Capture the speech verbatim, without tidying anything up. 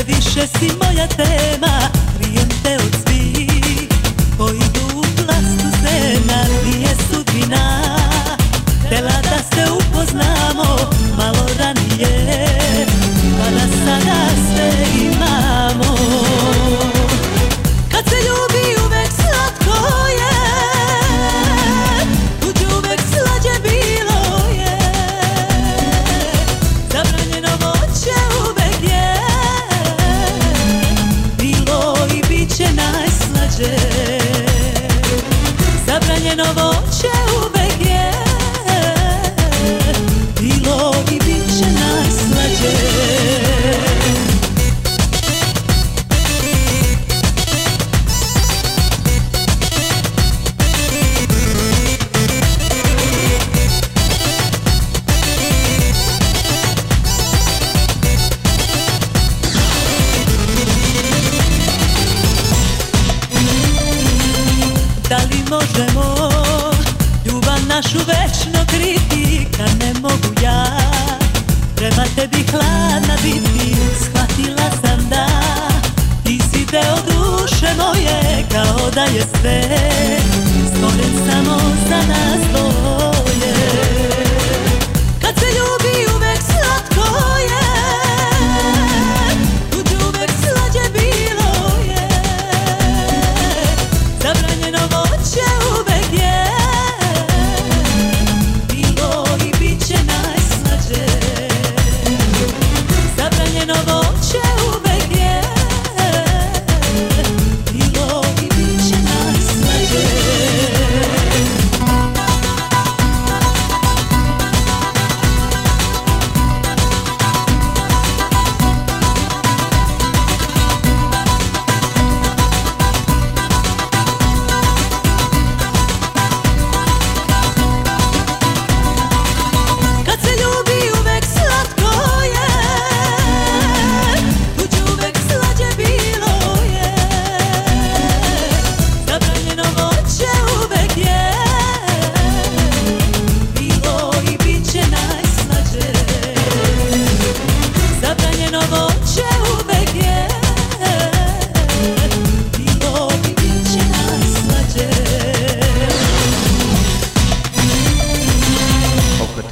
Previše si moja tema, krijem te od svih koji idu u plastu sena. Nije sudbina htjela da se upoznamo malo ranije, pa da sada sve imamo. Kad se ljubi uvek slatko je, tuđe uvek slađe bilo je. Zabranjeno voće uvek je bilo i bit će najslađe. Zabranjeno voće uvek je bilo i bit će najslađe. Da li možemo ljubav našu večno kriti, kad ne mogu ja prema tebi hladna biti? Shvatila sam da ti si deo duše moje, kao da je sve stvoren samo za nas dvoje.